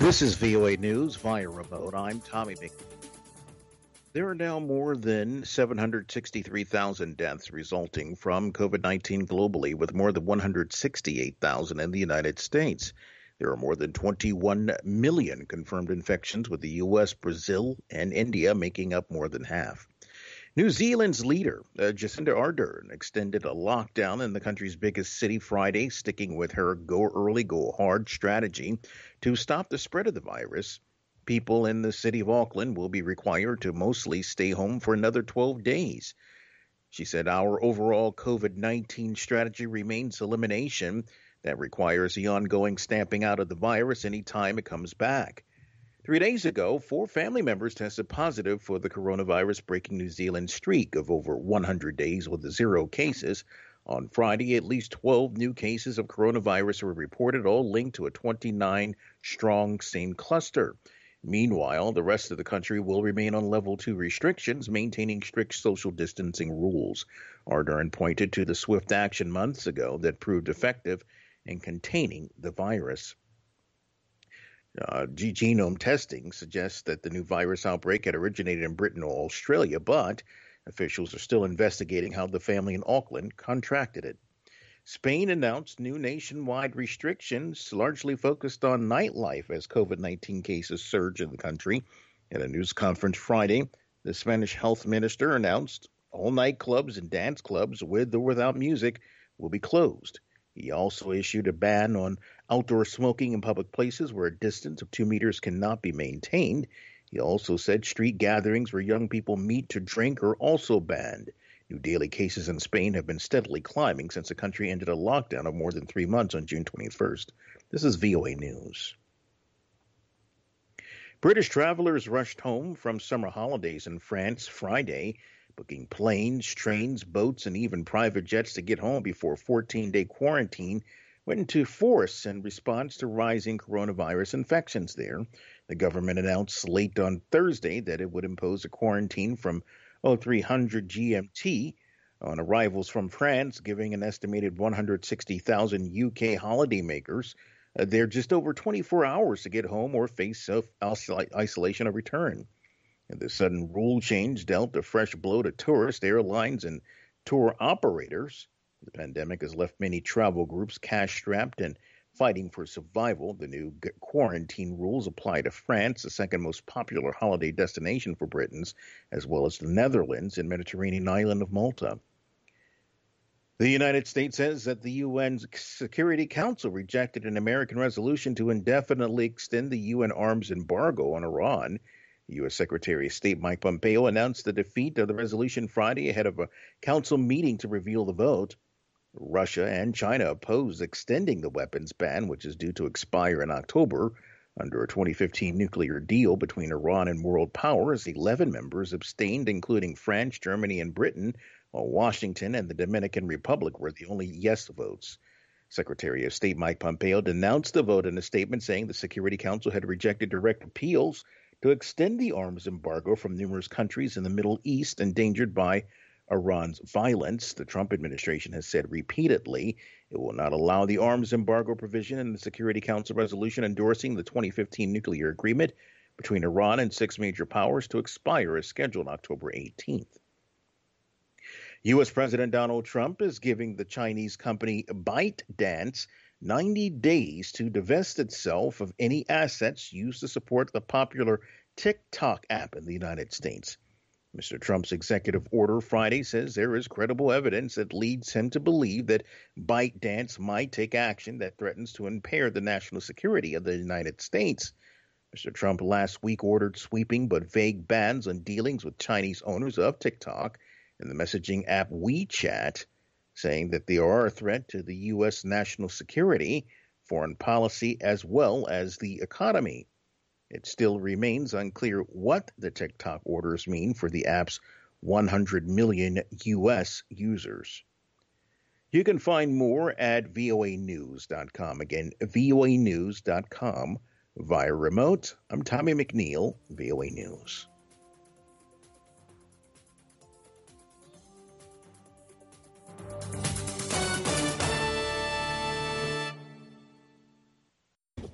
This is VOA News via remote. I'm Tommy McNeil. There are now more than 763,000 deaths resulting from COVID-19 globally, with more than 168,000 in the United States. There are more than 21 million confirmed infections, with the U.S., Brazil, and India making up more than half. New Zealand's leader, Jacinda Ardern, extended a lockdown in the country's biggest city Friday, sticking with her go early, go hard strategy to stop the spread of the virus. People in the city of Auckland will be required to mostly stay home for another 12 days. She said our overall COVID-19 strategy remains elimination. That requires the ongoing stamping out of the virus anytime it comes back. 3 days ago, 4 family members tested positive for the coronavirus, breaking New Zealand's streak of over 100 days with 0 cases. On Friday, at least 12 new cases of coronavirus were reported, all linked to a 29-strong same cluster. Meanwhile, the rest of the country will remain on level 2 restrictions, maintaining strict social distancing rules. Ardern pointed to the swift action months ago that proved effective in containing the virus. Genome testing suggests that the new virus outbreak had originated in Britain or Australia, but officials are still investigating how the family in Auckland contracted it. Spain announced new nationwide restrictions, largely focused on nightlife as COVID-19 cases surge in the country. At a news conference Friday, the Spanish health minister announced all nightclubs and dance clubs, with or without music, will be closed. He also issued a ban on outdoor smoking in public places where a distance of 2 meters cannot be maintained. He also said street gatherings where young people meet to drink are also banned. New daily cases in Spain have been steadily climbing since the country ended a lockdown of more than 3 months on June 21st. This is VOA News. British travelers rushed home from summer holidays in France Friday, booking planes, trains, boats, and even private jets to get home before a 14-day quarantine went into force in response to rising coronavirus infections there. The government announced late on Thursday that it would impose a quarantine from 0300 GMT on arrivals from France, giving an estimated 160,000 UK holidaymakers there just over 24 hours to get home or face self-isolation or return. And the sudden rule change dealt a fresh blow to tourist airlines and tour operators. The pandemic has left many travel groups cash-strapped and fighting for survival. The new quarantine rules apply to France, the second most popular holiday destination for Britons, as well as the Netherlands and Mediterranean island of Malta. The United States says that the UN Security Council rejected an American resolution to indefinitely extend the UN arms embargo on Iran. U.S. Secretary of State Mike Pompeo announced the defeat of the resolution Friday ahead of a council meeting to reveal the vote. Russia and China oppose extending the weapons ban, which is due to expire in October. Under a 2015 nuclear deal between Iran and world powers, 11 members abstained, including France, Germany, and Britain, while Washington and the Dominican Republic were the only yes votes. Secretary of State Mike Pompeo denounced the vote in a statement, saying the Security Council had rejected direct appeals to extend the arms embargo from numerous countries in the Middle East endangered by Iran's violence. The Trump administration has said repeatedly it will not allow the arms embargo provision in the Security Council resolution endorsing the 2015 nuclear agreement between Iran and 6 major powers to expire as scheduled October 18th. U.S. President Donald Trump is giving the Chinese company ByteDance 90 days to divest itself of any assets used to support the popular TikTok app in the United States. Mr. Trump's executive order Friday says there is credible evidence that leads him to believe that ByteDance might take action that threatens to impair the national security of the United States. Mr. Trump last week ordered sweeping but vague bans on dealings with Chinese owners of TikTok and the messaging app WeChat, saying that they are a threat to the U.S. national security, foreign policy, as well as the economy. It still remains unclear what the TikTok orders mean for the app's 100 million U.S. users. You can find more at voanews.com. Again, voanews.com via remote. I'm Tommy McNeil, VOA News.